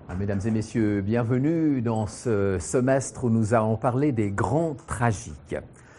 Mesdames et messieurs, bienvenue dans ce semestre où nous allons parler des grands tragiques.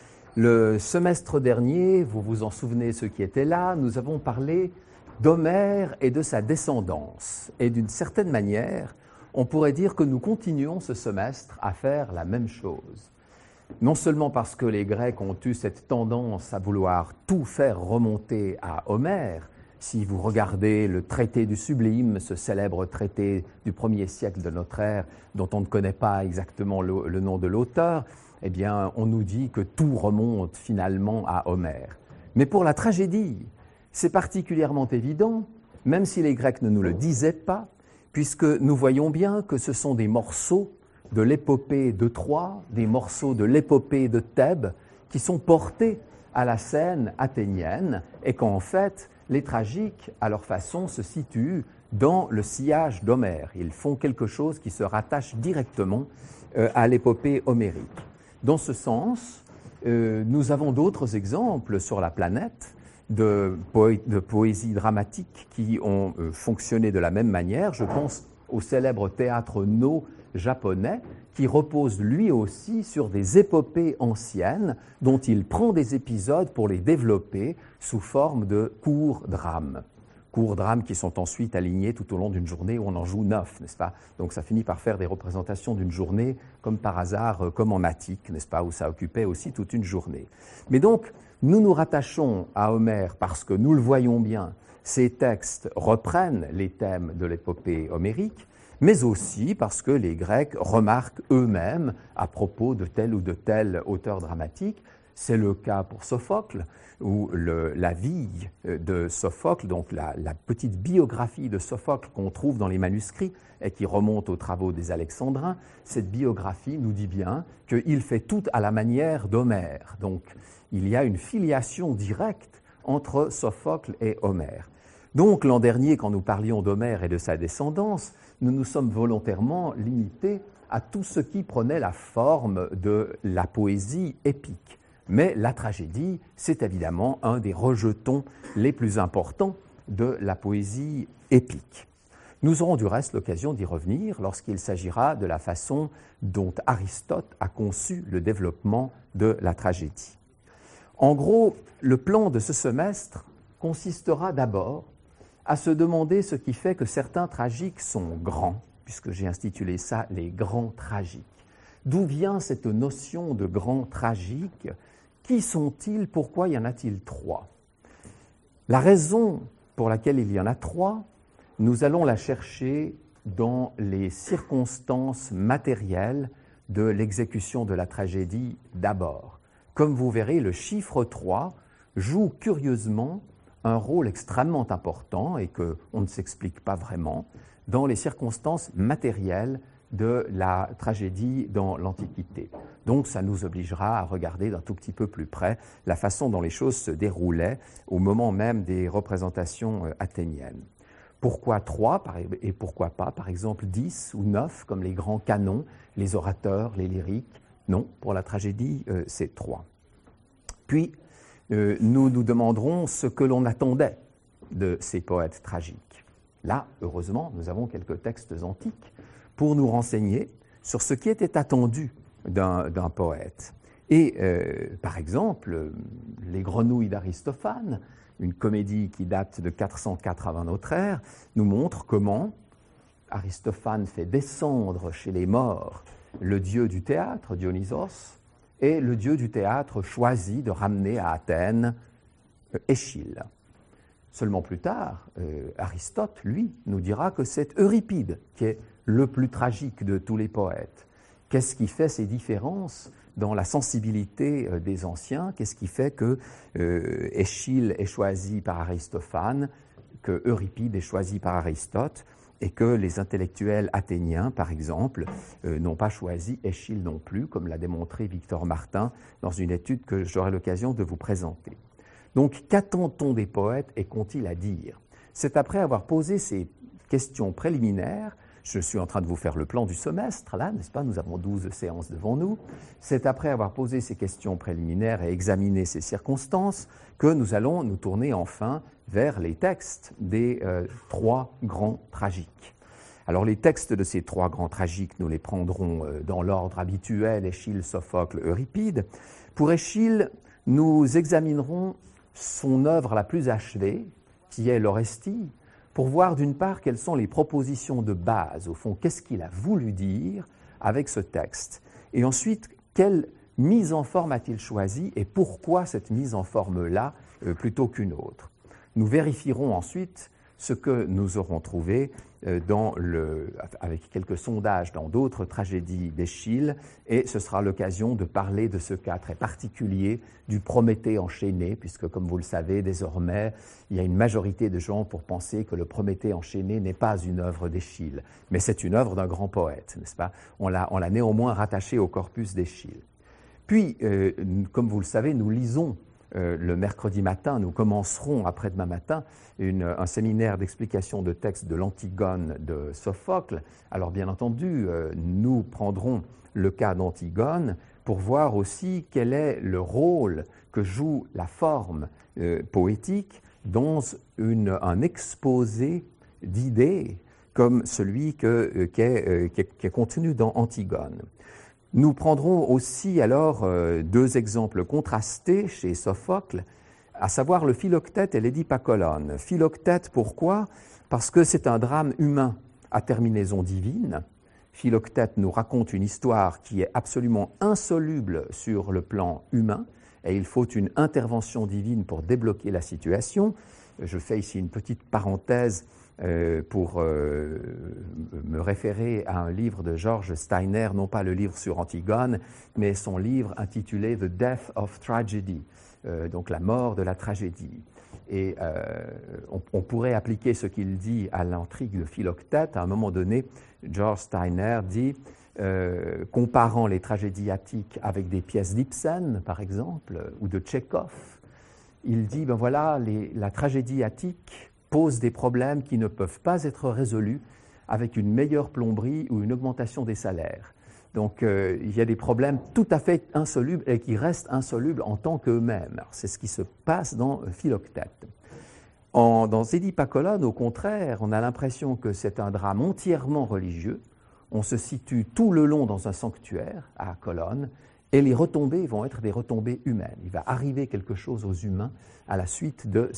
Le semestre dernier, vous vous en souvenez ceux qui étaient là, nous avons parlé d'Homère et de sa descendance. Et d'une certaine manière, on pourrait dire que nous continuons ce semestre à faire la même chose. Non seulement parce que les Grecs ont eu cette tendance à vouloir tout faire remonter à Homère. Si vous regardez le traité du Sublime, ce célèbre traité du 1er siècle de notre ère, dont on ne connaît pas exactement le nom de l'auteur, eh bien, on nous dit que tout remonte finalement à Homère. Mais pour la tragédie, c'est particulièrement évident, même si les Grecs ne nous le disaient pas, puisque nous voyons bien que ce sont des morceaux de l'épopée de Troie, des morceaux de l'épopée de Thèbes, qui sont portés à la scène athénienne, et qu'en fait, les tragiques, à leur façon, se situent dans le sillage d'Homère. Ils font quelque chose qui se rattache directement à l'épopée homérique. Dans ce sens, nous avons d'autres exemples sur la planète de poésie dramatique qui ont fonctionné de la même manière. Je pense au célèbre théâtre Noh japonais, qui repose lui aussi sur des épopées anciennes dont il prend des épisodes pour les développer sous forme de courts drames. Courts drames qui sont ensuite alignés tout au long d'une journée où on en joue 9, n'est-ce pas? Donc ça finit par faire des représentations d'une journée comme par hasard, comme en Attique, n'est-ce pas, où ça occupait aussi toute une journée. Mais donc, nous nous rattachons à Homère parce que nous le voyons bien, ces textes reprennent les thèmes de l'épopée homérique, mais aussi parce que les Grecs remarquent eux-mêmes à propos de tel ou de tel auteur dramatique. C'est le cas pour Sophocle, où la vie de Sophocle, donc la petite biographie de Sophocle qu'on trouve dans les manuscrits et qui remonte aux travaux des Alexandrins, cette biographie nous dit bien qu'il fait tout à la manière d'Homère. Donc il y a une filiation directe entre Sophocle et Homère. Donc l'an dernier, quand nous parlions d'Homère et de sa descendance, nous nous sommes volontairement limités à tout ce qui prenait la forme de la poésie épique. Mais la tragédie, c'est évidemment un des rejetons les plus importants de la poésie épique. Nous aurons du reste l'occasion d'y revenir lorsqu'il s'agira de la façon dont Aristote a conçu le développement de la tragédie. En gros, le plan de ce semestre consistera d'abord à se demander ce qui fait que certains tragiques sont grands, puisque j'ai intitulé ça « les grands tragiques ». D'où vient cette notion de grands tragiques? Qui sont-ils? Pourquoi y en a-t-il trois? La raison pour laquelle il y en a trois, nous allons la chercher dans les circonstances matérielles de l'exécution de la tragédie d'abord. Comme vous verrez, le chiffre 3 joue curieusement un rôle extrêmement important et qu'on ne s'explique pas vraiment dans les circonstances matérielles de la tragédie dans l'Antiquité. Donc ça nous obligera à regarder d'un tout petit peu plus près la façon dont les choses se déroulaient au moment même des représentations athéniennes. Pourquoi 3 et pourquoi pas, par exemple, 10 ou 9 comme les grands canons, les orateurs, les lyriques? Non, pour la tragédie, c'est 3. Puis, nous nous demanderons ce que l'on attendait de ces poètes tragiques. Là, heureusement, nous avons quelques textes antiques pour nous renseigner sur ce qui était attendu d'un poète. Et par exemple, Les Grenouilles d'Aristophane, une comédie qui date de 404 avant notre ère, nous montre comment Aristophane fait descendre chez les morts le dieu du théâtre, Dionysos, et le dieu du théâtre choisit de ramener à Athènes Échille. Seulement plus tard, Aristote, lui, nous dira que c'est Euripide qui est le plus tragique de tous les poètes. Qu'est-ce qui fait ces différences dans la sensibilité des anciens? Qu'est-ce qui fait que Échille est choisi par Aristophane, que Euripide est choisi par Aristote, et que les intellectuels athéniens, par exemple, n'ont pas choisi Échille non plus, comme l'a démontré Victor Martin dans une étude que j'aurai l'occasion de vous présenter. Donc, qu'attend-on des poètes et qu'ont-ils à dire? C'est après avoir posé ces questions préliminaires, je suis en train de vous faire le plan du semestre, là, n'est-ce pas? Nous avons 12 séances devant nous. C'est après avoir posé ces questions préliminaires et examiné ces circonstances que nous allons nous tourner enfin vers les textes des trois grands tragiques. Alors les textes de ces 3 grands tragiques, nous les prendrons dans l'ordre habituel, Échille, Sophocle, Euripide. Pour Échille, nous examinerons son œuvre la plus achevée, qui est l'Orestie, pour voir d'une part quelles sont les propositions de base, au fond, qu'est-ce qu'il a voulu dire avec ce texte, et ensuite, quelle mise en forme a-t-il choisi et pourquoi cette mise en forme-là plutôt qu'une autre. Nous vérifierons ensuite ce que nous aurons trouvé avec quelques sondages dans d'autres tragédies d'Échille, et ce sera l'occasion de parler de ce cas très particulier du Prométhée enchaîné, puisque, comme vous le savez, désormais, il y a une majorité de gens pour penser que le Prométhée enchaîné n'est pas une œuvre d'Échille, mais c'est une œuvre d'un grand poète, n'est-ce pas? On l'a néanmoins rattaché au corpus d'Échille. Puis, comme vous le savez, nous lisons le mercredi matin, nous commencerons après-demain matin un séminaire d'explication de texte de l'Antigone de Sophocle. Alors bien entendu, nous prendrons le cas d'Antigone pour voir aussi quel est le rôle que joue la forme poétique dans un exposé d'idées comme celui qui est contenu dans Antigone. Nous prendrons aussi alors 2 exemples contrastés chez Sophocle, à savoir le Philoctète et l'Œdipacolone. Philoctète, pourquoi? Parce que c'est un drame humain à terminaison divine. Philoctète nous raconte une histoire qui est absolument insoluble sur le plan humain, et il faut une intervention divine pour débloquer la situation. Je fais ici une petite parenthèse pour me référer à un livre de George Steiner, non pas le livre sur Antigone, mais son livre intitulé « The Death of Tragedy », donc la mort de la tragédie. Et on pourrait appliquer ce qu'il dit à l'intrigue de Philoctète. À un moment donné, George Steiner dit, comparant les tragédies attiques avec des pièces d'Ibsen, par exemple, ou de Tchekhov, il dit, ben voilà, la tragédie attique pose des problèmes qui ne peuvent pas être résolus avec une meilleure plomberie ou une augmentation des salaires. Donc, il y a des problèmes tout à fait insolubles et qui restent insolubles en tant qu'eux-mêmes. C'est ce qui se passe dans Philoctète. Dans Øedipacolone, au contraire, on a l'impression que c'est un drame entièrement religieux. On se situe tout le long dans un sanctuaire à Colonne, et les retombées vont être des retombées humaines. Il va arriver quelque chose aux humains à la suite de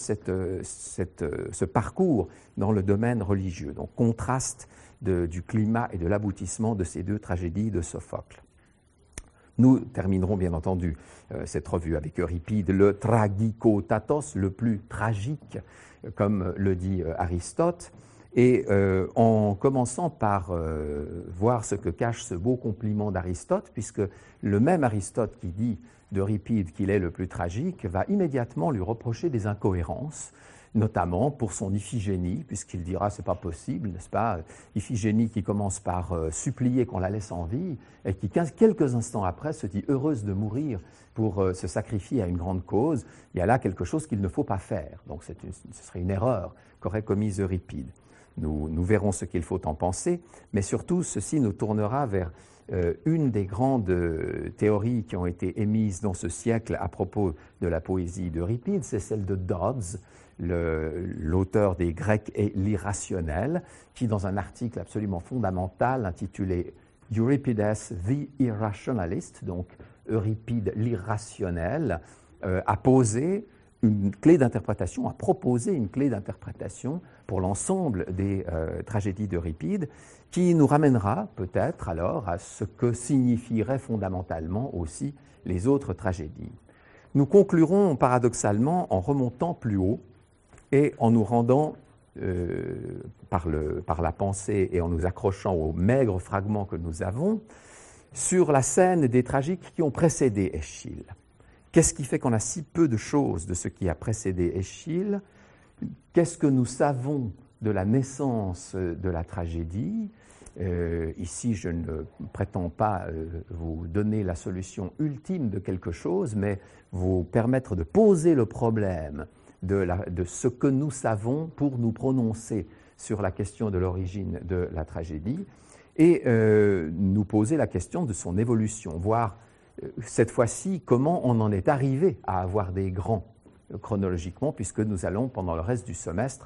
ce parcours dans le domaine religieux. Donc, contraste du climat et de l'aboutissement de ces 2 tragédies de Sophocle. Nous terminerons bien entendu cette revue avec Euripide, le tragikotatos, le plus tragique, comme le dit Aristote, et en commençant par voir ce que cache ce beau compliment d'Aristote, puisque le même Aristote qui dit d'Euripide qu'il est le plus tragique va immédiatement lui reprocher des incohérences, notamment pour son Iphigénie, puisqu'il dira c'est pas possible, n'est-ce pas? Iphigénie qui commence par supplier qu'on la laisse en vie et qui quelques instants après se dit heureuse de mourir pour se sacrifier à une grande cause. Il y a là quelque chose qu'il ne faut pas faire. Donc ce serait une erreur qu'aurait commise Euripide. Nous verrons ce qu'il faut en penser, mais surtout ceci nous tournera vers une des grandes théories qui ont été émises dans ce siècle à propos de la poésie d'Euripide, c'est celle de Dodds, l'auteur des Grecs et l'irrationnel, qui dans un article absolument fondamental intitulé « Euripides the Irrationalist », donc Euripide l'irrationnel, a posé une clé d'interprétation, a proposé une clé d'interprétation pour l'ensemble des tragédies d'Euripide, qui nous ramènera peut-être alors à ce que signifieraient fondamentalement aussi les autres tragédies. Nous conclurons paradoxalement en remontant plus haut et en nous rendant par la pensée et en nous accrochant aux maigres fragments que nous avons sur la scène des tragiques qui ont précédé Échille. Qu'est-ce qui fait qu'on a si peu de choses de ce qui a précédé Échille? Qu'est-ce que nous savons de la naissance de la tragédie? Ici, je ne prétends pas vous donner la solution ultime de quelque chose, mais vous permettre de poser le problème de ce que nous savons pour nous prononcer sur la question de l'origine de la tragédie et nous poser la question de son évolution, voir cette fois-ci comment on en est arrivé à avoir des grands chronologiquement, puisque nous allons, pendant le reste du semestre,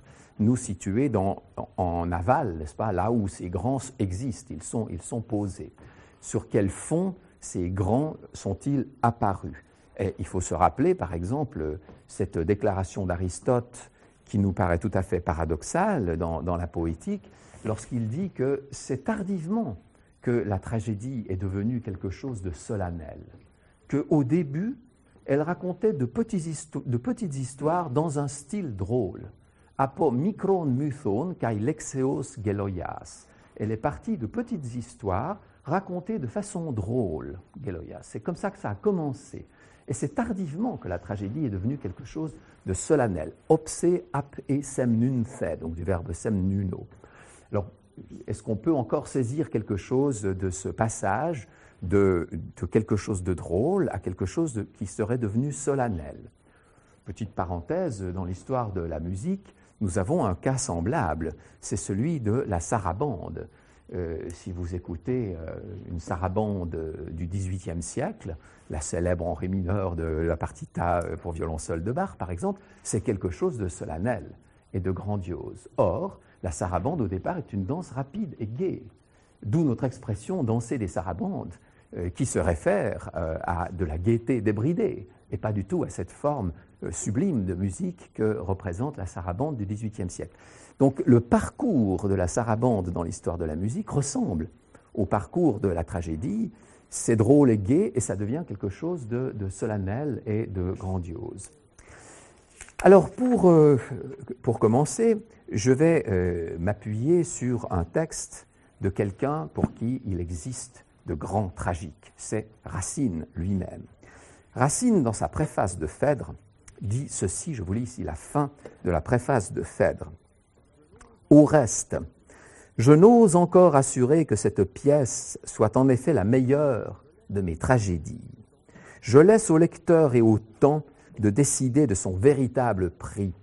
nous situer en aval, n'est-ce pas, là où ces grands existent, ils sont posés. Sur quel fond ces grands sont-ils apparus? Et il faut se rappeler, par exemple, cette déclaration d'Aristote qui nous paraît tout à fait paradoxale dans la poétique, lorsqu'il dit que c'est tardivement que la tragédie est devenue quelque chose de solennel, qu'au début, elle racontait de petites histoires dans un style drôle. Apo mikron mython kai lexeos geloias. Elle est partie de petites histoires racontées de façon drôle, geloias. C'est comme ça que ça a commencé. Et c'est tardivement que la tragédie est devenue quelque chose de solennel. Opse ap e semnunfe, donc du verbe semnuno. Alors, est-ce qu'on peut encore saisir quelque chose de ce passage de quelque chose de drôle à quelque chose qui serait devenu solennel? Petite parenthèse, dans l'histoire de la musique, nous avons un cas semblable, c'est celui de la sarabande. Si vous écoutez une sarabande du XVIIIe siècle, la célèbre en ré mineur de la partita pour violoncelle de Bach, par exemple, c'est quelque chose de solennel et de grandiose. Or, la sarabande, au départ, est une danse rapide et gaie, d'où notre expression « danser des sarabandes », qui se réfère à de la gaieté débridée, et pas du tout à cette forme sublime de musique que représente la sarabande du XVIIIe siècle. Donc le parcours de la sarabande dans l'histoire de la musique ressemble au parcours de la tragédie. C'est drôle et gai, et ça devient quelque chose de solennel et de grandiose. Alors pour commencer, je vais m'appuyer sur un texte de quelqu'un pour qui il existe de grands tragiques. C'est Racine lui-même. Racine, dans sa préface de Phèdre, dit ceci, je vous lis ici la fin de la préface de Phèdre. « Au reste, je n'ose encore assurer que cette pièce soit en effet la meilleure de mes tragédies. Je laisse au lecteur et au temps de décider de son véritable prix.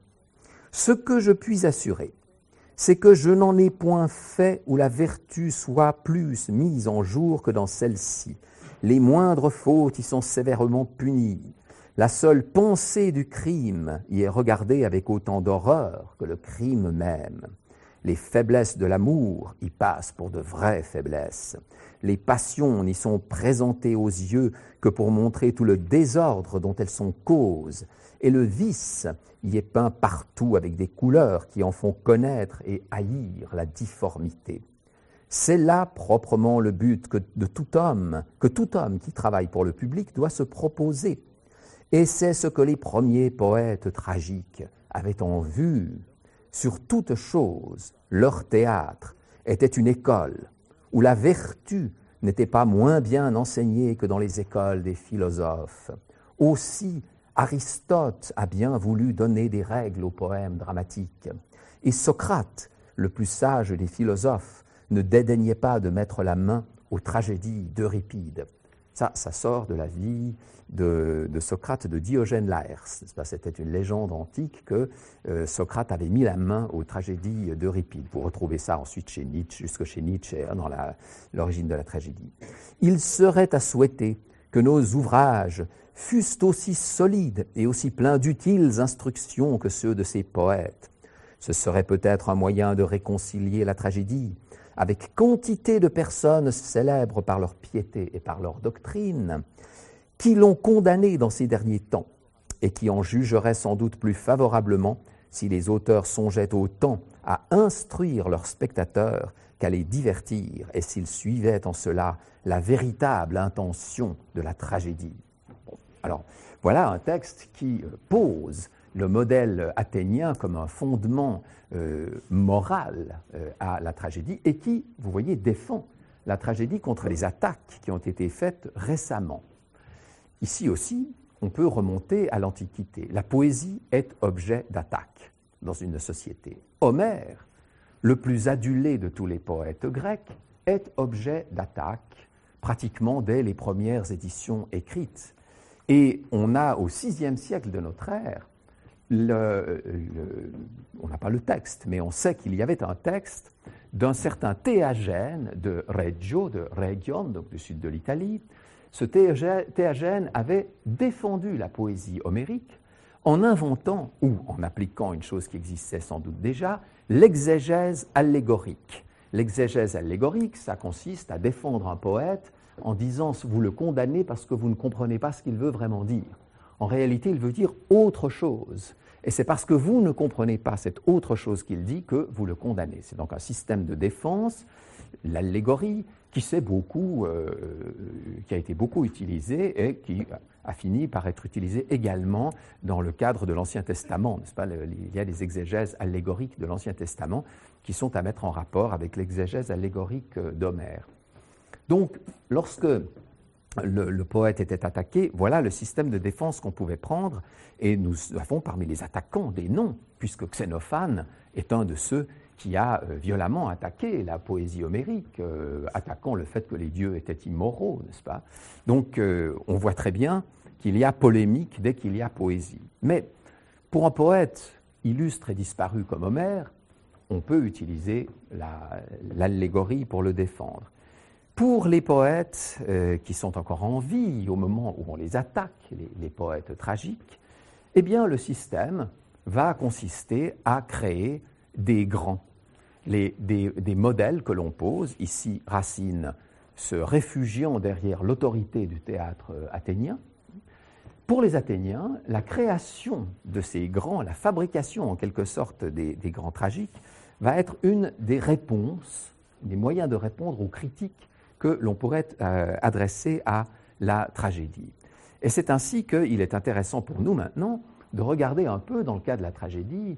Ce que je puis assurer, c'est que je n'en ai point fait où la vertu soit plus mise en jour que dans celle-ci. Les moindres fautes y sont sévèrement punies. La seule pensée du crime y est regardée avec autant d'horreur que le crime même. Les faiblesses de l'amour y passent pour de vraies faiblesses. Les passions n'y sont présentées aux yeux que pour montrer tout le désordre dont elles sont cause. Et le vice y est peint partout avec des couleurs qui en font connaître et haïr la difformité. C'est là proprement le but que tout homme qui travaille pour le public doit se proposer. Et c'est ce que les premiers poètes tragiques avaient en vue. Sur toute chose, leur théâtre était une école où la vertu n'était pas moins bien enseignée que dans les écoles des philosophes. Aussi, Aristote a bien voulu donner des règles aux poèmes dramatiques. Et Socrate, le plus sage des philosophes, ne dédaignait pas de mettre la main aux tragédies d'Euripide. Ça sort de la vie de Socrate, de Diogène Laërce. C'était une légende antique que Socrate avait mis la main aux tragédies d'Euripide. Vous retrouvez ça ensuite chez Nietzsche, jusque chez Nietzsche, dans l'origine de la tragédie. Il serait à souhaiter que nos ouvrages fussent aussi solides et aussi pleins d'utiles instructions que ceux de ces poètes. Ce serait peut-être un moyen de réconcilier la tragédie avec quantité de personnes célèbres par leur piété et par leur doctrine, qui l'ont condamnée dans ces derniers temps et qui en jugeraient sans doute plus favorablement si les auteurs songeaient autant à instruire leurs spectateurs qu'à les divertir et s'ils suivaient en cela la véritable intention de la tragédie. Alors, voilà un texte qui pose le modèle athénien comme un fondement moral à la tragédie et qui, vous voyez, défend la tragédie contre les attaques qui ont été faites récemment. Ici aussi, on peut remonter à l'Antiquité. La poésie est objet d'attaque dans une société. Homère, le plus adulé de tous les poètes grecs, est objet d'attaque pratiquement dès les premières éditions écrites. Et on a au VIe siècle de notre ère, on n'a pas le texte, mais on sait qu'il y avait un texte d'un certain Théagène de Reggio, de Region, donc du sud de l'Italie. Ce Théagène avait défendu la poésie homérique en inventant ou en appliquant une chose qui existait sans doute déjà, l'exégèse allégorique. L'exégèse allégorique, ça consiste à défendre un poète en disant « vous le condamnez parce que vous ne comprenez pas ce qu'il veut vraiment dire ». En réalité, il veut dire autre chose. Et c'est parce que vous ne comprenez pas cette autre chose qu'il dit que vous le condamnez. C'est donc un système de défense, l'allégorie, qui a été beaucoup utilisé et qui a fini par être utilisé également dans le cadre de l'Ancien Testament, n'est-ce pas? Il y a des exégèses allégoriques de l'Ancien Testament qui sont à mettre en rapport avec l'exégèse allégorique d'Homère. Donc, lorsque le poète était attaqué, voilà le système de défense qu'on pouvait prendre, et nous avons parmi les attaquants des noms, puisque Xénophane est un de ceux qui a violemment attaqué la poésie homérique, attaquant le fait que les dieux étaient immoraux, n'est-ce pas? Donc, on voit très bien qu'il y a polémique dès qu'il y a poésie. Mais pour un poète illustre et disparu comme Homère, on peut utiliser l'allégorie pour le défendre. Pour les poètes qui sont encore en vie au moment où on les attaque, les poètes tragiques, eh bien le système va consister à créer des grands, des modèles que l'on pose, ici Racine se réfugiant derrière l'autorité du théâtre athénien. Pour les Athéniens, la création de ces grands, la fabrication en quelque sorte des grands tragiques, va être une des réponses, des moyens de répondre aux critiques que l'on pourrait adresser à la tragédie. Et c'est ainsi qu'il est intéressant pour nous maintenant de regarder un peu dans le cas de la tragédie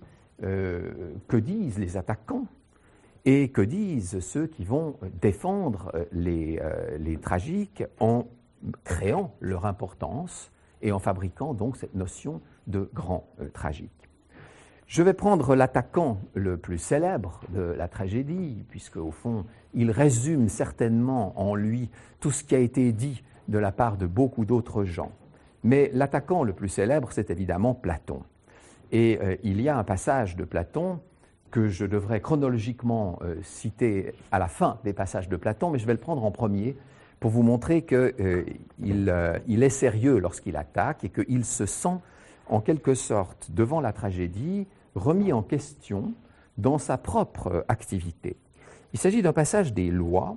que disent les attaquants et que disent ceux qui vont défendre les tragiques en créant leur importance et en fabriquant donc cette notion de grand tragique. Je vais prendre l'attaquant le plus célèbre de la tragédie, puisque au fond, il résume certainement en lui tout ce qui a été dit de la part de beaucoup d'autres gens. Mais l'attaquant le plus célèbre, c'est évidemment Platon. Et il y a un passage de Platon que je devrais chronologiquement citer à la fin des passages de Platon, mais je vais le prendre en premier pour vous montrer qu'il est sérieux lorsqu'il attaque et qu'il se sent en quelque sorte devant la tragédie remis en question dans sa propre activité. Il s'agit d'un passage des Lois,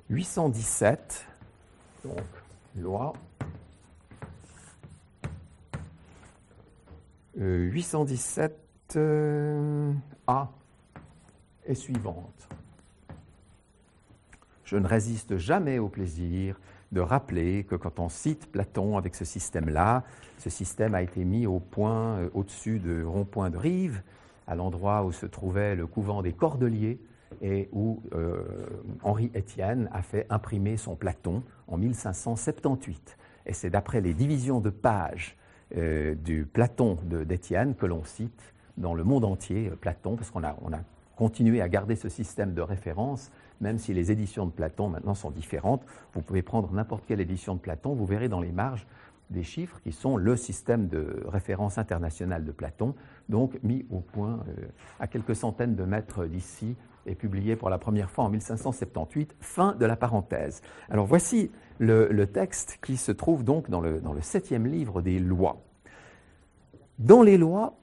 817, donc Loi 817 A et suivante. Je ne résiste jamais au plaisir de rappeler que quand on cite Platon avec ce système-là, ce système a été mis au point au-dessus de rond-point de Rive, à l'endroit où se trouvait le couvent des Cordeliers et où Henri Étienne a fait imprimer son Platon en 1578. Et c'est d'après les divisions de pages du Platon d'Étienne que l'on cite dans le monde entier Platon, parce qu'on a continué à garder ce système de référence, même si les éditions de Platon maintenant sont différentes. Vous pouvez prendre n'importe quelle édition de Platon, vous verrez dans les marges des chiffres qui sont le système de référence international de Platon, donc mis au point à quelques centaines de mètres d'ici et publié pour la première fois en 1578, fin de la parenthèse. Alors voici le texte qui se trouve donc dans le 7e livre des Lois. Dans les Lois,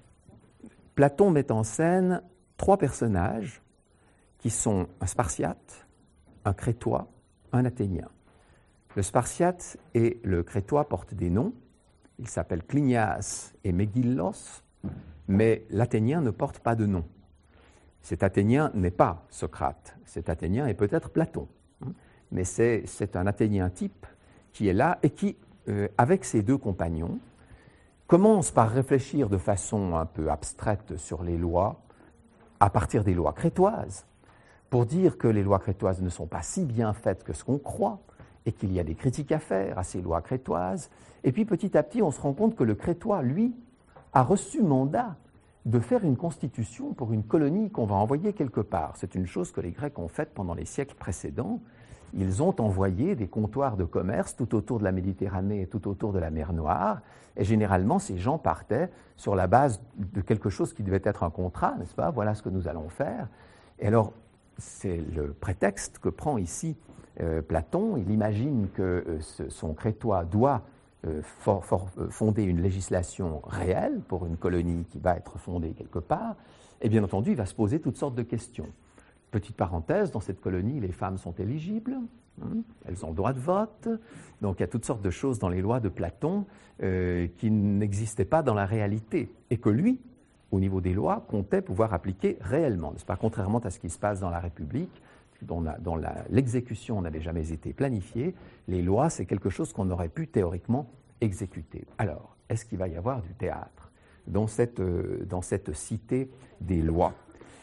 Platon met en scène 3 personnages qui sont un Spartiate, un Crétois, un Athénien. Le Spartiate et le Crétois portent des noms. Ils s'appellent Clinias et Mégillos, mais l'Athénien ne porte pas de nom. Cet Athénien n'est pas Socrate, cet Athénien est peut-être Platon, mais c'est un Athénien type qui est là et qui, avec ses 2 compagnons, commence par réfléchir de façon un peu abstraite sur les lois, à partir des lois crétoises, pour dire que les lois crétoises ne sont pas si bien faites que ce qu'on croit, et qu'il y a des critiques à faire à ces lois crétoises. Et puis petit à petit, on se rend compte que le Crétois, lui, a reçu mandat de faire une constitution pour une colonie qu'on va envoyer quelque part. C'est une chose que les Grecs ont faite pendant les siècles précédents. Ils ont envoyé des comptoirs de commerce tout autour de la Méditerranée et tout autour de la mer Noire. Et généralement, ces gens partaient sur la base de quelque chose qui devait être un contrat, n'est-ce pas? Voilà ce que nous allons faire. Et alors, c'est le prétexte que prend ici Platon. Il imagine que son Crétois doit fonder une législation réelle pour une colonie qui va être fondée quelque part, et bien entendu, il va se poser toutes sortes de questions. Petite parenthèse, dans cette colonie, les femmes sont éligibles, elles ont le droit de vote, donc il y a toutes sortes de choses dans les lois de Platon qui n'existaient pas dans la réalité, et que lui, au niveau des lois, comptait pouvoir appliquer réellement, n'est-ce pas, contrairement à ce qui se passe dans la République, dont l'exécution n'avait jamais été planifiée, les lois, c'est quelque chose qu'on aurait pu théoriquement exécuter. Alors, est-ce qu'il va y avoir du théâtre dans cette cité des lois?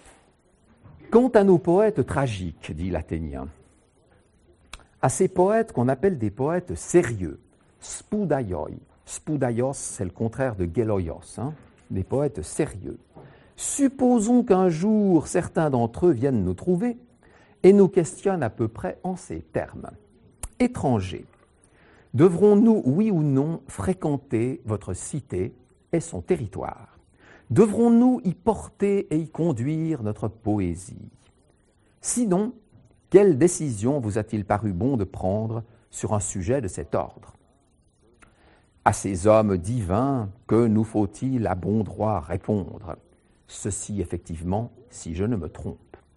Quant à nos poètes tragiques, dit l'Athénien, à ces poètes qu'on appelle des poètes sérieux, spoudaioi. Spoudaios, c'est le contraire de geloios, des poètes sérieux. Supposons qu'un jour, certains d'entre eux viennent nous trouver et nous questionnent à peu près en ces termes. Étrangers, devrons-nous, oui ou non, fréquenter votre cité et son territoire? Devrons-nous y porter et y conduire notre poésie? Sinon, quelle décision vous a-t-il paru bon de prendre sur un sujet de cet ordre? À ces hommes divins, que nous faut-il à bon droit répondre? Ceci, effectivement, si je ne me trompe.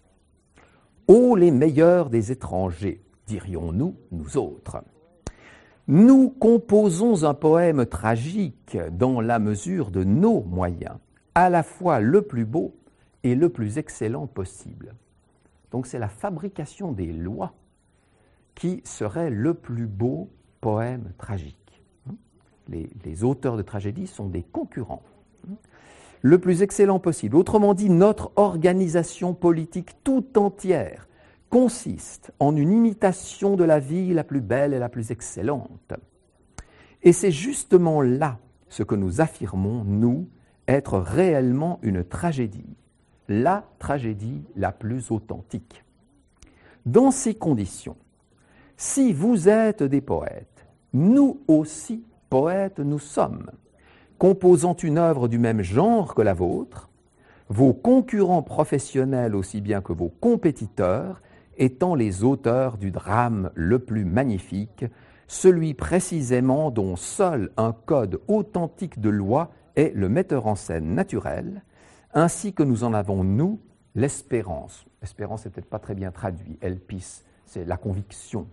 Ô les meilleurs des étrangers, dirions-nous, nous autres. Nous composons un poème tragique dans la mesure de nos moyens, à la fois le plus beau et le plus excellent possible. Donc c'est la fabrication des lois qui serait le plus beau poème tragique. Les auteurs de tragédie sont des concurrents. Le plus excellent possible. Autrement dit, notre organisation politique tout entière consiste en une imitation de la vie la plus belle et la plus excellente. Et c'est justement là ce que nous affirmons, nous, être réellement une tragédie, la tragédie la plus authentique. Dans ces conditions, si vous êtes des poètes, nous aussi, poètes, nous sommes, composant une œuvre du même genre que la vôtre, vos concurrents professionnels aussi bien que vos compétiteurs étant les auteurs du drame le plus magnifique, celui précisément dont seul un code authentique de loi est le metteur en scène naturel, ainsi que nous en avons, nous, l'espérance. L'espérance, c'est peut-être pas très bien traduit, elpis, c'est la conviction,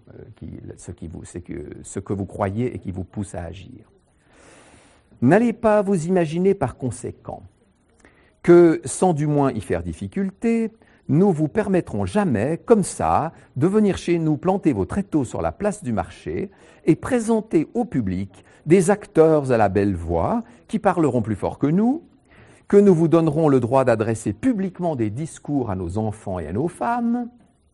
ce que vous croyez et qui vous pousse à agir. N'allez pas vous imaginer par conséquent que, sans du moins y faire difficulté, nous vous permettrons jamais, comme ça, de venir chez nous planter vos tréteaux sur la place du marché et présenter au public des acteurs à la belle voix qui parleront plus fort que nous vous donnerons le droit d'adresser publiquement des discours à nos enfants et à nos femmes.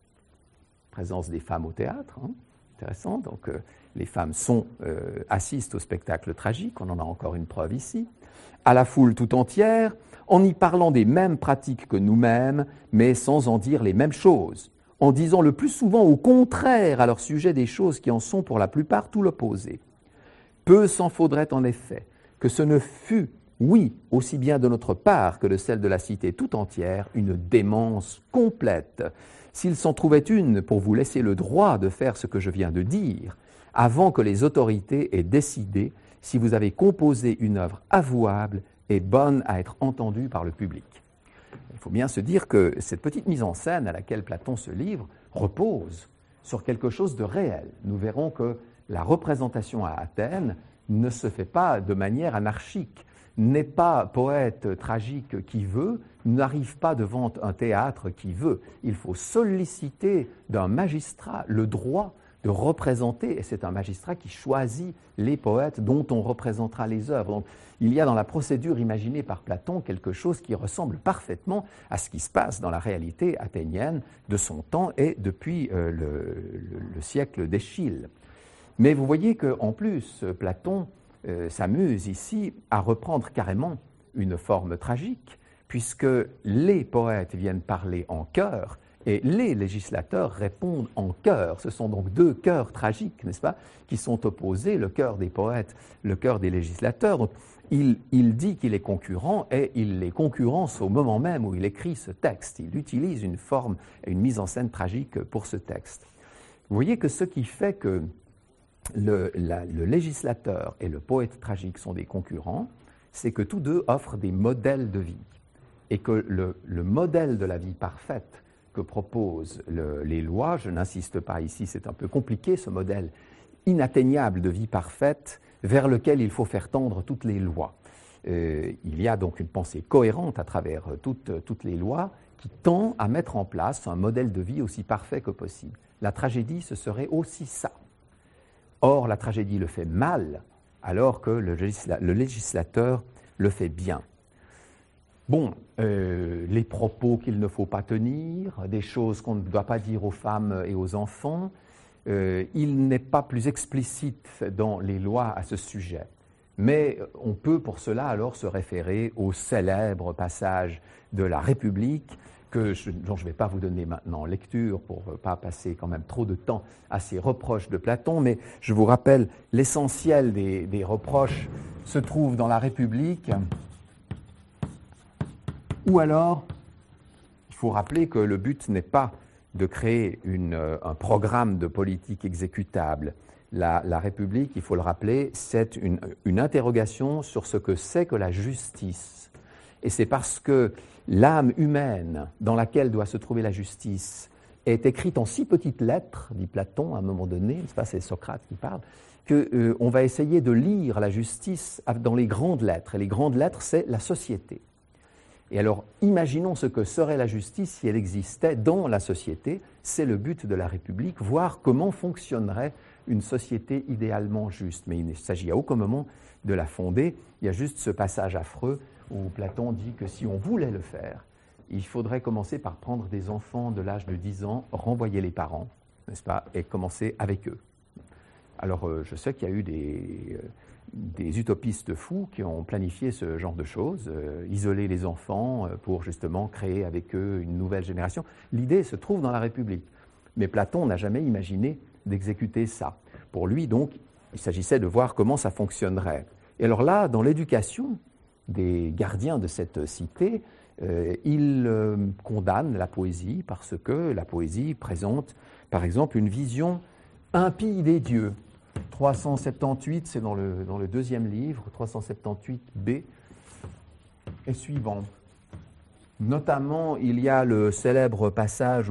Présence des femmes au théâtre, intéressant. Donc, les femmes assistent au spectacle tragique, on en a encore une preuve ici, à la foule tout entière, en y parlant des mêmes pratiques que nous-mêmes, mais sans en dire les mêmes choses, en disant le plus souvent au contraire à leur sujet des choses qui en sont pour la plupart tout l'opposé. Peu s'en faudrait en effet que ce ne fût, oui, aussi bien de notre part que de celle de la cité tout entière, une démence complète. S'il s'en trouvait une pour vous laisser le droit de faire ce que je viens de dire, avant que les autorités aient décidé si vous avez composé une œuvre avouable et bonne à être entendue par le public. Il faut bien se dire que cette petite mise en scène à laquelle Platon se livre repose sur quelque chose de réel. Nous verrons que la représentation à Athènes ne se fait pas de manière anarchique, n'est pas poète tragique qui veut, n'arrive pas devant un théâtre qui veut. Il faut solliciter d'un magistrat le droit de représenter, et c'est un magistrat qui choisit les poètes dont on représentera les œuvres. Donc, il y a dans la procédure imaginée par Platon quelque chose qui ressemble parfaitement à ce qui se passe dans la réalité athénienne de son temps et depuis le siècle d'Échille. Mais vous voyez qu'en plus, Platon s'amuse ici à reprendre carrément une forme tragique, puisque les poètes viennent parler en chœur et les législateurs répondent en chœur. Ce sont donc deux chœurs tragiques, n'est-ce pas, qui sont opposés, le chœur des poètes, le chœur des législateurs. Donc, il dit qu'il est concurrent et il les concurrence au moment même où il écrit ce texte. Il utilise une forme, une mise en scène tragique pour ce texte. Vous voyez que ce qui fait que le législateur et le poète tragique sont des concurrents, c'est que tous deux offrent des modèles de vie. Et que le modèle de la vie parfaite que proposent les lois, je n'insiste pas ici, c'est un peu compliqué, ce modèle inatteignable de vie parfaite vers lequel il faut faire tendre toutes les lois. Il y a donc une pensée cohérente à travers toutes les lois qui tend à mettre en place un modèle de vie aussi parfait que possible. La tragédie, ce serait aussi ça. Or, la tragédie le fait mal, alors que le législateur le fait bien. Bon, les propos qu'il ne faut pas tenir, des choses qu'on ne doit pas dire aux femmes et aux enfants, il n'est pas plus explicite dans les lois à ce sujet. Mais on peut pour cela alors se référer au célèbre passage de la République, dont je ne vais pas vous donner maintenant lecture pour ne pas passer quand même trop de temps à ces reproches de Platon, mais je vous rappelle, l'essentiel des reproches se trouve dans la République, ou alors, il faut rappeler que le but n'est pas de créer un programme de politique exécutable. La République, il faut le rappeler, c'est une interrogation sur ce que c'est que la justice. Et c'est parce que l'âme humaine dans laquelle doit se trouver la justice est écrite en si petites lettres, dit Platon à un moment donné, c'est Socrate qui parle, qu'on va essayer de lire la justice dans les grandes lettres. Et les grandes lettres, c'est la société. Et alors, imaginons ce que serait la justice si elle existait dans la société. C'est le but de la République, voir comment fonctionnerait une société idéalement juste. Mais il ne s'agit à aucun moment de la fonder. Il y a juste ce passage affreux où Platon dit que si on voulait le faire, il faudrait commencer par prendre des enfants de l'âge de 10 ans, renvoyer les parents, n'est-ce pas, et commencer avec eux. Alors, je sais qu'il y a eu des utopistes fous qui ont planifié ce genre de choses, isoler les enfants pour justement créer avec eux une nouvelle génération. L'idée se trouve dans la République. Mais Platon n'a jamais imaginé d'exécuter ça. Pour lui, donc, il s'agissait de voir comment ça fonctionnerait. Et alors là, dans l'éducation des gardiens de cette cité, il condamne la poésie parce que la poésie présente, par exemple, une vision impie des dieux. 378, c'est dans le deuxième livre, 378b et suivant. Notamment, il y a le célèbre passage où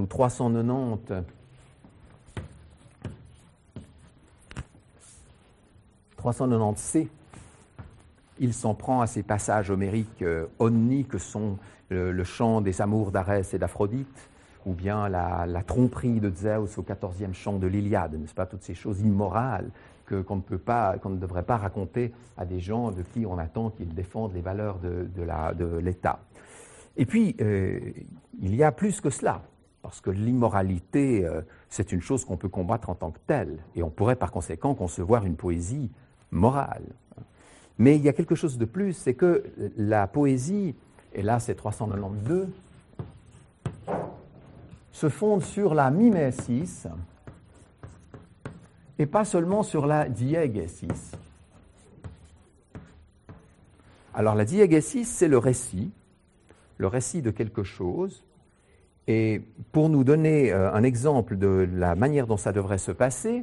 390c, il s'en prend à ces passages homériques onni que sont le chant des amours d'Arès et d'Aphrodite, ou bien la tromperie de Zeus au 14e chant de l'Iliade, n'est-ce pas, toutes ces choses immorales qu'on ne devrait pas raconter à des gens de qui on attend qu'ils défendent les valeurs de l'État. Et puis, il y a plus que cela, parce que l'immoralité, c'est une chose qu'on peut combattre en tant que telle, et on pourrait par conséquent concevoir une poésie morale. Mais il y a quelque chose de plus, c'est que la poésie, et là c'est 392, se fonde sur la mimesis et pas seulement sur la diégésis. Alors la diégésis, c'est le récit de quelque chose. Et pour nous donner un exemple de la manière dont ça devrait se passer,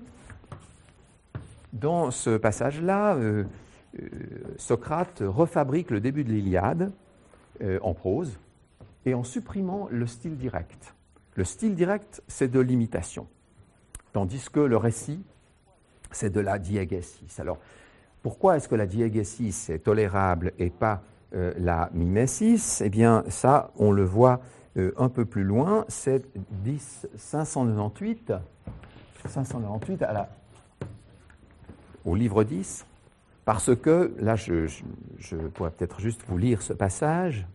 dans ce passage-là, Socrate refabrique le début de l'Iliade en prose et en supprimant le style direct. Le style direct, c'est de l'imitation, tandis que le récit, c'est de la diégésis. Alors, pourquoi est-ce que la diégésis est tolérable et pas la mimesis? Eh bien, ça, on le voit un peu plus loin, c'est 598 au livre 10, parce que, là, je pourrais peut-être juste vous lire ce passage.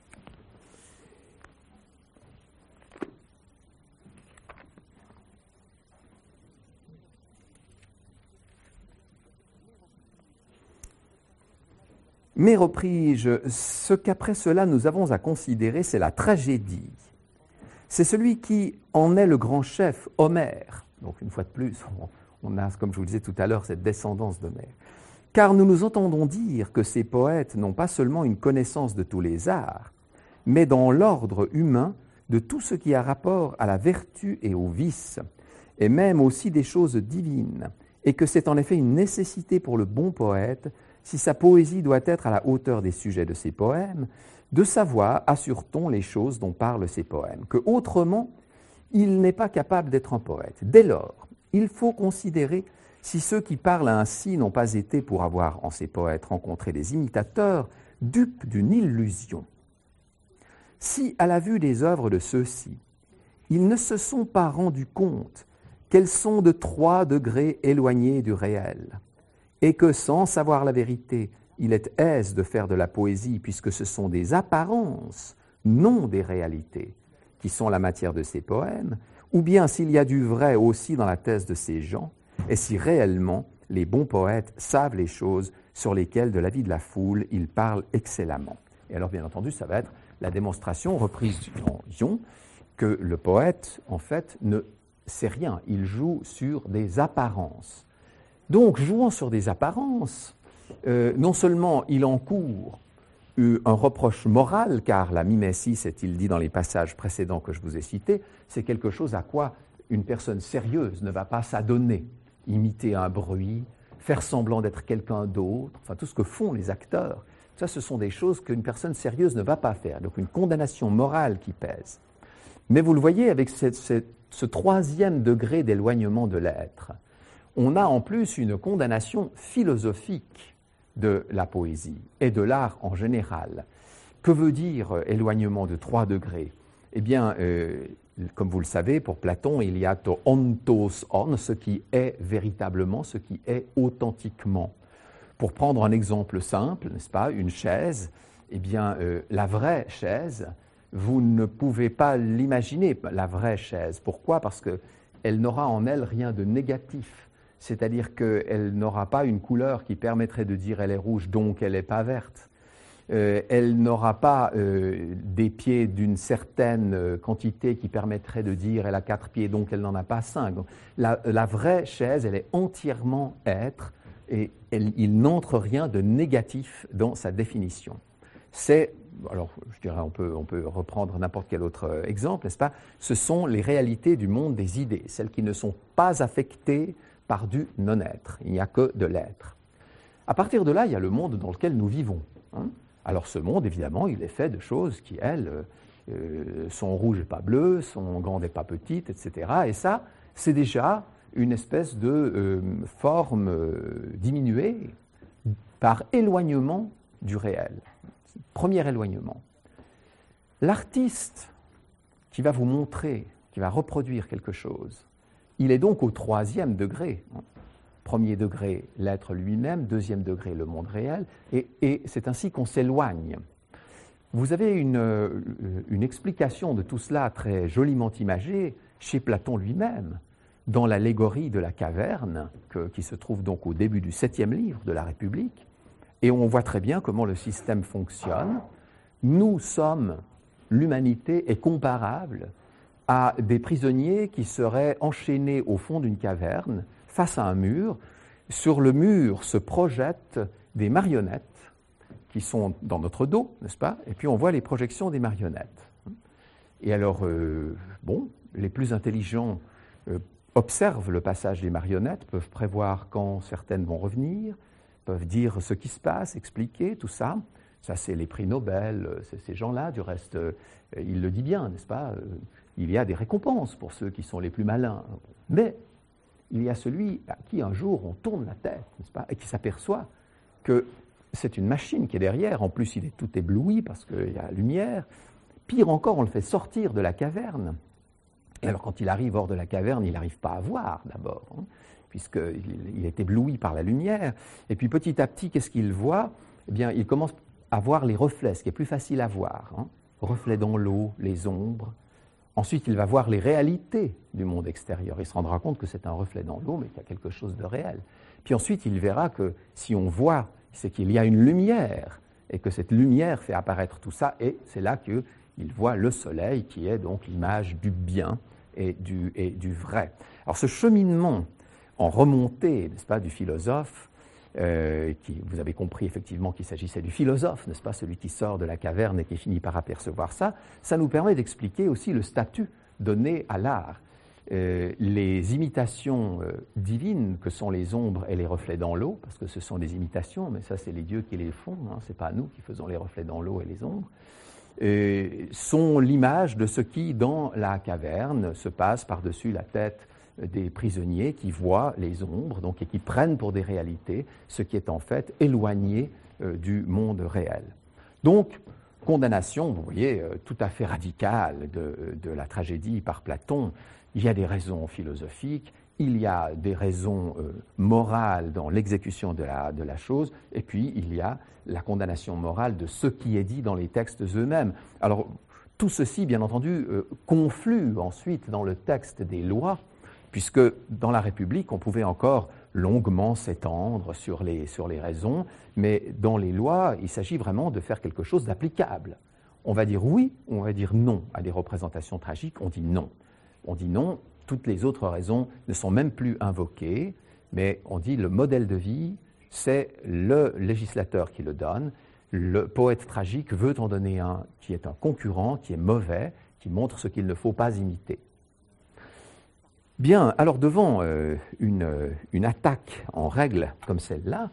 Mais repris-je, ce qu'après cela nous avons à considérer, c'est la tragédie. C'est celui qui en est le grand chef, Homère. Donc une fois de plus, on a, comme je vous le disais tout à l'heure, cette descendance d'Homère. Car nous nous entendons dire que ces poètes n'ont pas seulement une connaissance de tous les arts, mais dans l'ordre humain de tout ce qui a rapport à la vertu et au vice, et même aussi des choses divines, et que c'est en effet une nécessité pour le bon poète, si sa poésie doit être à la hauteur des sujets de ses poèmes, de savoir, assure-t-on, les choses dont parlent ses poèmes, que autrement, il n'est pas capable d'être un poète. Dès lors, il faut considérer si ceux qui parlent ainsi n'ont pas été, pour avoir en ces poètes rencontré des imitateurs, dupes d'une illusion. Si, à la vue des œuvres de ceux-ci, ils ne se sont pas rendus compte qu'elles sont de 3 degrés éloignées du réel, et que, sans savoir la vérité, il est aise de faire de la poésie, puisque ce sont des apparences, non des réalités, qui sont la matière de ces poèmes, ou bien s'il y a du vrai aussi dans la thèse de ces gens, et si réellement les bons poètes savent les choses sur lesquelles, de la vie de la foule, ils parlent excellemment. Et alors, bien entendu, ça va être la démonstration reprise en Ion que le poète, en fait, ne sait rien. Il joue sur des apparences. Donc, jouant sur des apparences, non seulement il encourt un reproche moral, car la mimesis, est-il dit dans les passages précédents que je vous ai cités, c'est quelque chose à quoi une personne sérieuse ne va pas s'adonner. Imiter un bruit, faire semblant d'être quelqu'un d'autre, enfin tout ce que font les acteurs, ça ce sont des choses qu'une personne sérieuse ne va pas faire, donc une condamnation morale qui pèse. Mais vous le voyez, avec ce 3e degré d'éloignement de l'être, on a en plus une condamnation philosophique de la poésie et de l'art en général. Que veut dire éloignement de 3 degrés? Eh bien, comme vous le savez, pour Platon, il y a to ontos on, ce qui est véritablement, ce qui est authentiquement. Pour prendre un exemple simple, n'est-ce pas, une chaise, eh bien, la vraie chaise, vous ne pouvez pas l'imaginer, la vraie chaise. Pourquoi? Parce qu'elle n'aura en elle rien de négatif. C'est-à-dire qu'elle n'aura pas une couleur qui permettrait de dire elle est rouge, donc elle n'est pas verte. Elle n'aura pas des pieds d'une certaine quantité qui permettrait de dire elle a 4 pieds, donc elle n'en a pas 5. Donc, la vraie chaise, elle est entièrement être et il n'entre rien de négatif dans sa définition. C'est, alors je dirais on peut reprendre n'importe quel autre exemple, n'est-ce pas? Ce sont les réalités du monde des idées, celles qui ne sont pas affectées par du non-être, il n'y a que de l'être. À partir de là, il y a le monde dans lequel nous vivons. Alors ce monde, évidemment, il est fait de choses qui, elles, sont rouges et pas bleues, sont grandes et pas petites, etc. Et ça, c'est déjà une espèce de forme diminuée par éloignement du réel. Premier éloignement. L'artiste qui va vous montrer, qui va reproduire quelque chose, il est donc au 3e degré. Premier degré, l'être lui-même, 2e degré, le monde réel, et c'est ainsi qu'on s'éloigne. Vous avez une explication de tout cela très joliment imagée chez Platon lui-même, dans l'allégorie de la caverne, qui se trouve donc au début du 7e livre de la République, et on voit très bien comment le système fonctionne. Nous sommes, l'humanité est comparable à des prisonniers qui seraient enchaînés au fond d'une caverne, face à un mur. Sur le mur se projettent des marionnettes qui sont dans notre dos, n'est-ce pas? Et puis on voit les projections des marionnettes. Et alors, les plus intelligents observent le passage des marionnettes, peuvent prévoir quand certaines vont revenir, peuvent dire ce qui se passe, expliquer tout ça. Ça, c'est les prix Nobel, c'est ces gens-là. Du reste, il le dit bien, n'est-ce pas? Il y a des récompenses pour ceux qui sont les plus malins. Mais il y a celui à qui un jour on tourne la tête, n'est-ce pas, et qui s'aperçoit que c'est une machine qui est derrière. En plus, il est tout ébloui parce qu'il y a la lumière. Pire encore, on le fait sortir de la caverne. Et alors, quand il arrive hors de la caverne, il n'arrive pas à voir d'abord, puisqu'il est ébloui par la lumière. Et puis, petit à petit, qu'est-ce qu'il voit? Eh bien, il commence à voir les reflets, ce qui est plus facile à voir. Reflets dans l'eau, les ombres. Ensuite, il va voir les réalités du monde extérieur. Il se rendra compte que c'est un reflet dans l'eau, mais qu'il y a quelque chose de réel. Puis ensuite, il verra que si on voit, c'est qu'il y a une lumière, et que cette lumière fait apparaître tout ça, et c'est là qu'il voit le soleil, qui est donc l'image du bien et du vrai. Alors ce cheminement en remontée, n'est-ce pas, du philosophe, vous avez compris effectivement qu'il s'agissait du philosophe, n'est-ce pas, celui qui sort de la caverne et qui finit par apercevoir ça, ça nous permet d'expliquer aussi le statut donné à l'art. les imitations divines que sont les ombres et les reflets dans l'eau, parce que ce sont des imitations, mais ça c'est les dieux qui les font, hein, ce n'est pas nous qui faisons les reflets dans l'eau et les ombres, sont l'image de ce qui, dans la caverne, se passe par-dessus la tête des prisonniers qui voient les ombres donc, et qui prennent pour des réalités ce qui est en fait éloigné du monde réel. Donc, condamnation, vous voyez, tout à fait radicale de la tragédie par Platon. Il y a des raisons philosophiques, il y a des raisons morales dans l'exécution de la chose, et puis il y a la condamnation morale de ce qui est dit dans les textes eux-mêmes. Alors, tout ceci, bien entendu, conflue ensuite dans le texte des lois, puisque dans la République, on pouvait encore longuement s'étendre sur les raisons, mais dans les lois, il s'agit vraiment de faire quelque chose d'applicable. On va dire oui ou on va dire non à des représentations tragiques, on dit non. On dit non, toutes les autres raisons ne sont même plus invoquées, mais on dit le modèle de vie, c'est le législateur qui le donne. Le poète tragique veut en donner un qui est un concurrent, qui est mauvais, qui montre ce qu'il ne faut pas imiter. Bien, alors devant une attaque en règle comme celle-là,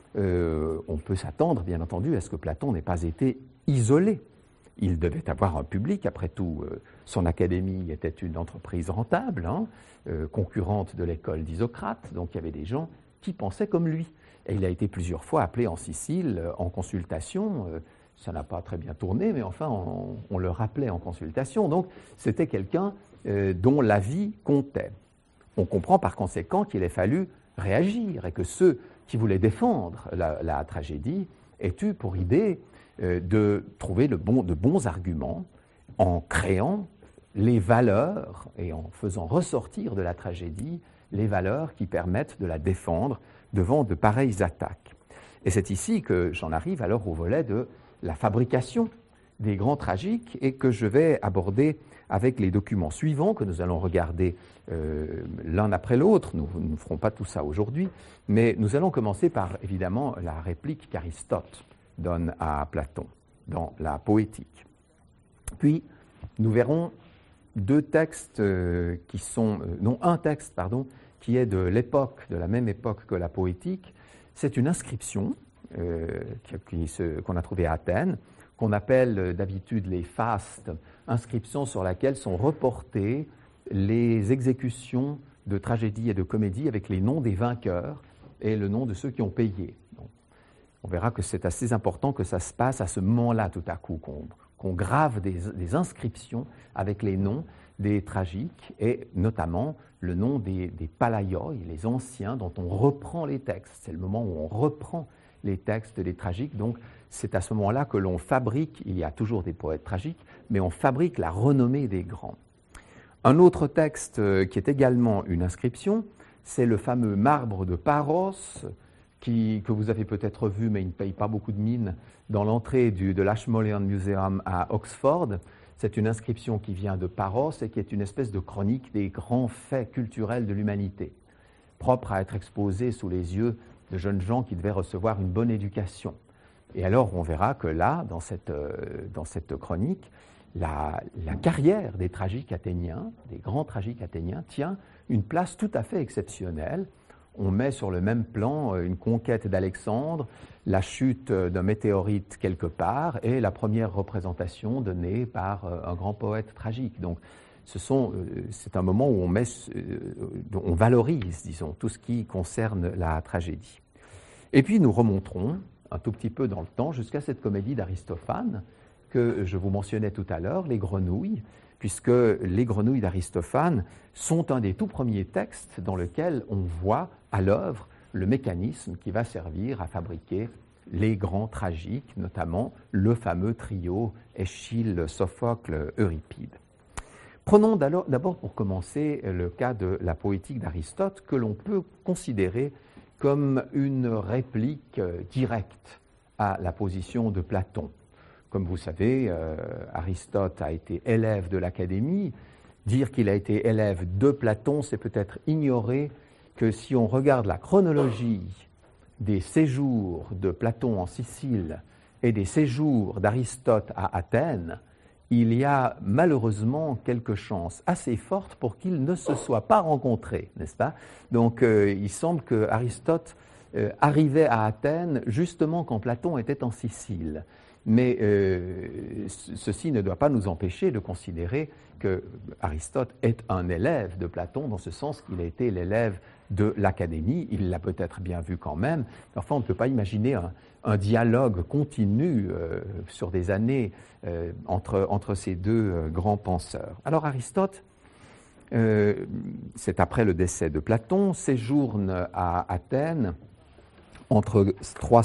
on peut s'attendre, bien entendu, à ce que Platon n'ait pas été isolé. Il devait avoir un public, après tout, son académie était une entreprise rentable, hein, concurrente de l'école d'Isocrate, donc il y avait des gens qui pensaient comme lui. Et il a été plusieurs fois appelé en Sicile en consultation, ça n'a pas très bien tourné, mais enfin on le rappelait en consultation, donc c'était quelqu'un dont l'avis comptait. On comprend par conséquent qu'il ait fallu réagir et que ceux qui voulaient défendre la tragédie aient eu pour idée de trouver de bons arguments en créant les valeurs et en faisant ressortir de la tragédie les valeurs qui permettent de la défendre devant de pareilles attaques. Et c'est ici que j'en arrive alors au volet de la fabrication des grands tragiques et que je vais aborder avec les documents suivants que nous allons regarder l'un après l'autre. Nous ne ferons pas tout ça aujourd'hui, mais nous allons commencer par évidemment la réplique qu'Aristote donne à Platon dans la Poétique. Puis nous verrons deux textes qui sont, non un texte pardon, qui est de l'époque, de la même époque que la Poétique. C'est une inscription qu'on a trouvée à Athènes, qu'on appelle d'habitude les fastes, inscriptions sur laquelle sont reportées les exécutions de tragédies et de comédies avec les noms des vainqueurs et le nom de ceux qui ont payé. Donc, on verra que c'est assez important que ça se passe à ce moment-là tout à coup, qu'on grave des inscriptions avec les noms des tragiques et notamment le nom des palaioi, les anciens dont on reprend les textes. C'est le moment où on reprend les textes des tragiques, donc c'est à ce moment-là que l'on fabrique, il y a toujours des poètes tragiques, mais on fabrique la renommée des grands. Un autre texte qui est également une inscription, c'est le fameux marbre de Paros, que vous avez peut-être vu, mais il ne paye pas beaucoup de mine, dans l'entrée de l'Ashmolean Museum à Oxford. C'est une inscription qui vient de Paros et qui est une espèce de chronique des grands faits culturels de l'humanité, propre à être exposée sous les yeux de jeunes gens qui devaient recevoir une bonne éducation. Et alors on verra que là, dans cette chronique, la carrière des tragiques athéniens, des grands tragiques athéniens, tient une place tout à fait exceptionnelle. On met sur le même plan une conquête d'Alexandre, la chute d'un météorite quelque part et la première représentation donnée par un grand poète tragique. Donc c'est un moment où on valorise, disons, tout ce qui concerne la tragédie. Et puis nous remonterons un tout petit peu dans le temps jusqu'à cette comédie d'Aristophane que je vous mentionnais tout à l'heure, Les Grenouilles, puisque Les Grenouilles d'Aristophane sont un des tout premiers textes dans lequel on voit à l'œuvre le mécanisme qui va servir à fabriquer les grands tragiques, notamment le fameux trio Échille, Sophocle, Euripide. Prenons d'abord pour commencer le cas de la Poétique d'Aristote que l'on peut considérer comme une réplique directe à la position de Platon. Comme vous savez, Aristote a été élève de l'Académie. Dire qu'il a été élève de Platon, c'est peut-être ignorer que si on regarde la chronologie des séjours de Platon en Sicile et des séjours d'Aristote à Athènes, il y a malheureusement quelques chances assez fortes pour qu'ils ne se soient pas rencontrés, n'est-ce pas? Donc il semble que Aristote arrivait à Athènes justement quand Platon était en Sicile. Mais ceci ne doit pas nous empêcher de considérer que Aristote est un élève de Platon, dans ce sens qu'il a été l'élève de l'Académie. Il l'a peut-être bien vu quand même. Enfin, on ne peut pas imaginer un dialogue continu sur des années entre ces deux grands penseurs. Alors Aristote, c'est après le décès de Platon, séjourne à Athènes entre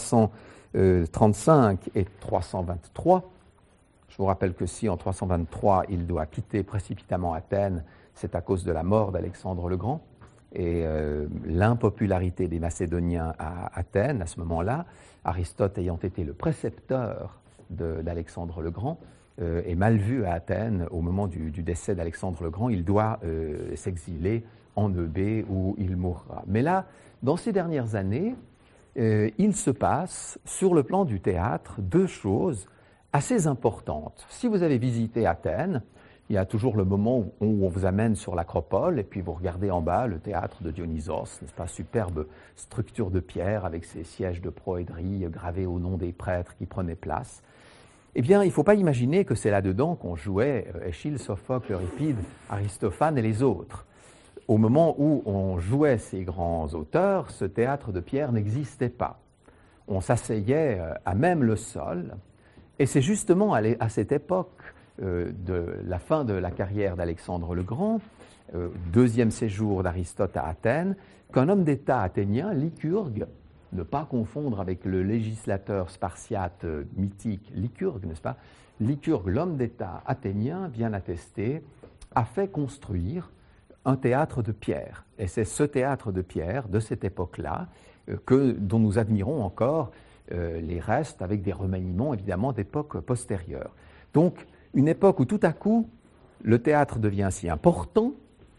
335 et 323. Je vous rappelle que si en 323 il doit quitter précipitamment Athènes, c'est à cause de la mort d'Alexandre le Grand et l'impopularité des Macédoniens à Athènes à ce moment-là. Aristote ayant été le précepteur d'Alexandre le Grand est mal vu à Athènes au moment du décès d'Alexandre le Grand. Il doit s'exiler en Eubée où il mourra. Mais là, dans ces dernières années, il se passe, sur le plan du théâtre, deux choses assez importantes. Si vous avez visité Athènes, il y a toujours le moment où on vous amène sur l'acropole et puis vous regardez en bas le théâtre de Dionysos, n'est-ce pas, superbe structure de pierre avec ses sièges de proédrie gravés au nom des prêtres qui prenaient place. Eh bien, il ne faut pas imaginer que c'est là-dedans qu'on jouait Échille, Sophocle, Euripide, Aristophane et les autres. Au moment où on jouait ces grands auteurs, ce théâtre de pierre n'existait pas. On s'asseyait à même le sol, et c'est justement à cette époque de la fin de la carrière d'Alexandre le Grand, deuxième séjour d'Aristote à Athènes, qu'un homme d'État athénien, Lycurgue, ne pas confondre avec le législateur spartiate mythique Lycurgue, n'est-ce pas? Lycurgue, l'homme d'État athénien, bien attesté, a fait construire un théâtre de pierre. Et c'est ce théâtre de pierre, de cette époque-là, dont nous admirons encore les restes, avec des remaniements, évidemment, d'époques postérieures. Donc, une époque où tout à coup, le théâtre devient si important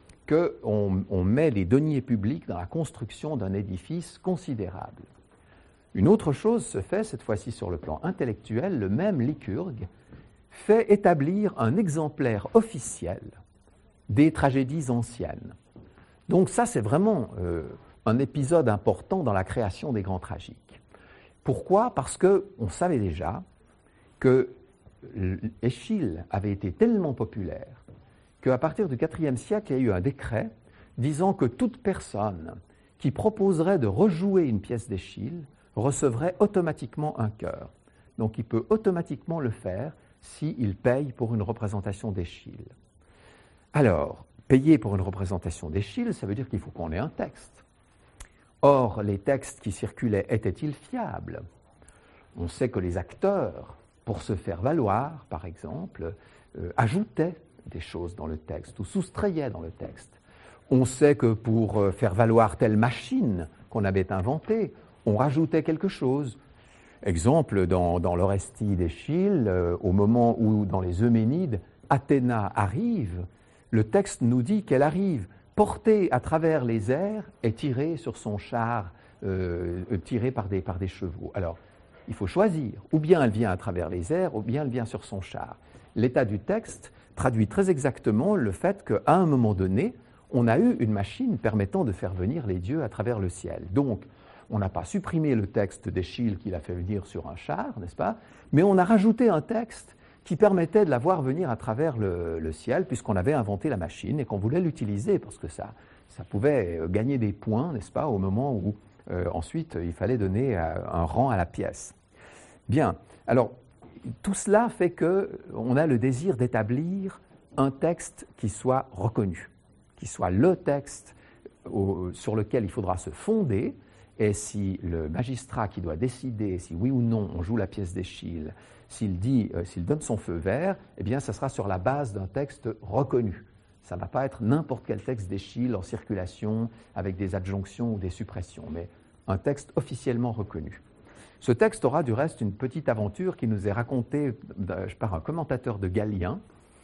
qu'on met les deniers publics dans la construction d'un édifice considérable. Une autre chose se fait, cette fois-ci sur le plan intellectuel, le même Lycurgue fait établir un exemplaire officiel des tragédies anciennes. Donc ça, c'est vraiment un épisode important dans la création des grands tragiques. Pourquoi? Parce qu'on savait déjà que Échille avait été tellement populaire qu'à partir du IVe siècle, il y a eu un décret disant que toute personne qui proposerait de rejouer une pièce d'Échille recevrait automatiquement un cœur. Donc il peut automatiquement le faire s'il paye pour une représentation d'Échille. Alors, payer pour une représentation d'Échille, ça veut dire qu'il faut qu'on ait un texte. Or, les textes qui circulaient étaient-ils fiables? On sait que les acteurs, pour se faire valoir, par exemple, ajoutaient des choses dans le texte ou soustraillaient dans le texte. On sait que pour faire valoir telle machine qu'on avait inventée, on rajoutait quelque chose. Exemple, dans l'Orestie d'Échille, au moment où, dans les Euménides, Athéna arrive, le texte nous dit qu'elle arrive portée à travers les airs et tirée sur son char, tirée par des chevaux. Alors, il faut choisir. Ou bien elle vient à travers les airs, ou bien elle vient sur son char. L'état du texte traduit très exactement le fait qu'à un moment donné, on a eu une machine permettant de faire venir les dieux à travers le ciel. Donc, on n'a pas supprimé le texte d'Échille qu'il a fait venir sur un char, n'est-ce pas? Mais on a rajouté un texte qui permettait de la voir venir à travers le ciel, puisqu'on avait inventé la machine et qu'on voulait l'utiliser, parce que ça pouvait gagner des points, n'est-ce pas, au moment où ensuite il fallait donner un rang à la pièce. Bien, alors tout cela fait qu'on a le désir d'établir un texte qui soit reconnu, qui soit le texte sur lequel il faudra se fonder, et si le magistrat qui doit décider si oui ou non on joue la pièce d'Échille, s'il donne son feu vert, eh bien ça sera sur la base d'un texte reconnu. Ça ne va pas être n'importe quel texte d'Échille en circulation avec des adjonctions ou des suppressions, mais un texte officiellement reconnu. Ce texte aura du reste une petite aventure qui nous est racontée par un commentateur de Galien,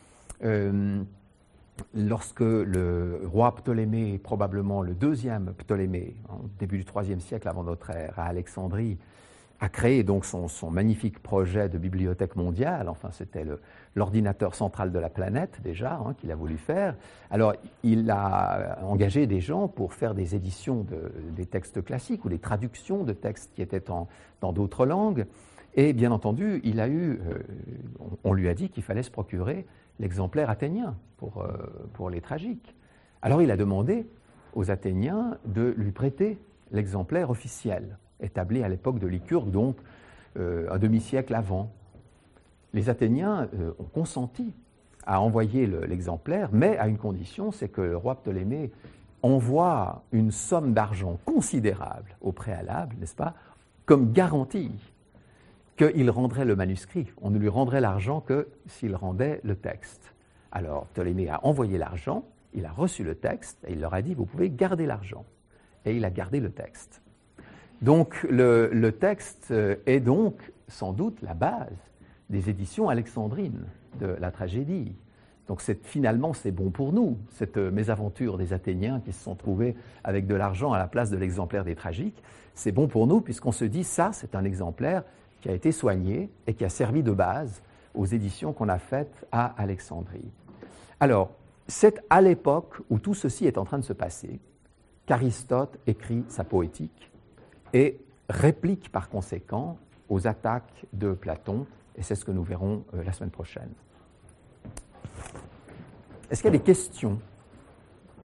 lorsque le roi Ptolémée, probablement le deuxième Ptolémée, au début du IIIe siècle avant notre ère, à Alexandrie, a créé donc son magnifique projet de bibliothèque mondiale. Enfin, c'était l'ordinateur central de la planète déjà qu'il a voulu faire. Alors, il a engagé des gens pour faire des éditions des textes classiques ou des traductions de textes qui étaient dans d'autres langues. Et bien entendu, on lui a dit qu'il fallait se procurer l'exemplaire athénien pour les tragiques. Alors, il a demandé aux Athéniens de lui prêter l'exemplaire officiel, établi à l'époque de Lycurgue, donc un demi-siècle avant. Les Athéniens ont consenti à envoyer l'exemplaire, mais à une condition, c'est que le roi Ptolémée envoie une somme d'argent considérable au préalable, n'est-ce pas, comme garantie qu'il rendrait le manuscrit. On ne lui rendrait l'argent que s'il rendait le texte. Alors Ptolémée a envoyé l'argent, il a reçu le texte, et il leur a dit « vous pouvez garder l'argent ». Et il a gardé le texte. Donc le texte est donc sans doute la base des éditions alexandrines de la tragédie. Donc finalement c'est bon pour nous, cette mésaventure des Athéniens qui se sont trouvés avec de l'argent à la place de l'exemplaire des tragiques, c'est bon pour nous puisqu'on se dit ça c'est un exemplaire qui a été soigné et qui a servi de base aux éditions qu'on a faites à Alexandrie. Alors c'est à l'époque où tout ceci est en train de se passer qu'Aristote écrit sa poétique et réplique par conséquent aux attaques de Platon, et c'est ce que nous verrons la semaine prochaine. Est-ce qu'il y a des questions ?